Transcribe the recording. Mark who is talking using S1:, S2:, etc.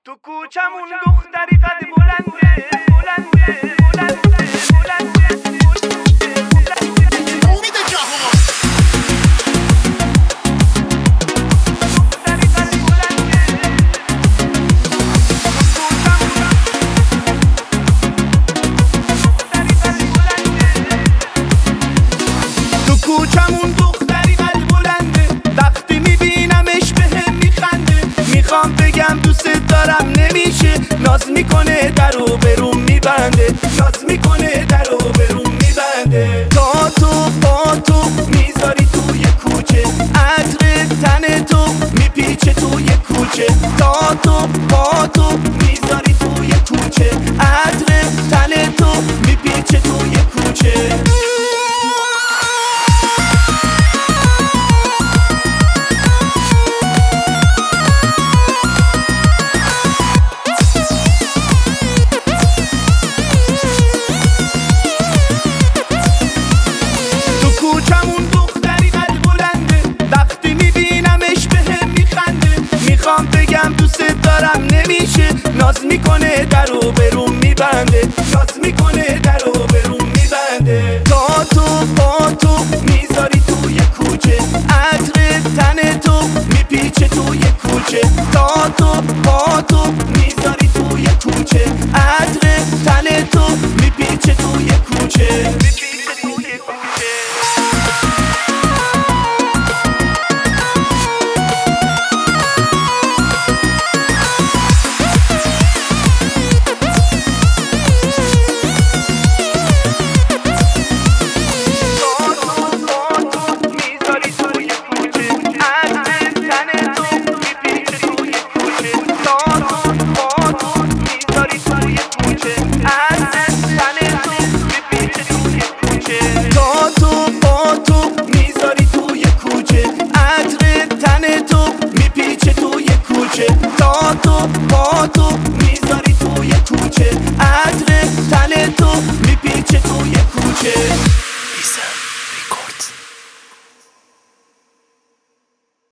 S1: تو کوچمون دختری قد بلنده بلنده بلنده بلنده
S2: امید جهان
S1: تو کوچمون دختری قد بلنده وقتی میبینمش بهم میخنده میخوام بگم دوست دارم نمیشه ناز میکنه درو بروم میبنده ناز میکنه درو بروم میبنده تا تو پا تو میذاری توی کوچه عطر تن تو میپیچه توی کوچه تا تو پا تو میذاری توی کوچه عطر تن تو میپیچه توی کوچه کوچمون دختری قد بلنده وقتی میبینمش بهم میخنده میخوام بگم دوست دارم نمیشه ناز میکنه درو بروم میبنده ناز میکنه درو بروم میبنده تا تو پا تو میذاری توی کوچه عطر تن تو میپیچه توی کوچه تا تو پا تو میذاری توی کوچه عطر تن تو میپیچه توی کوچه تا تو با تو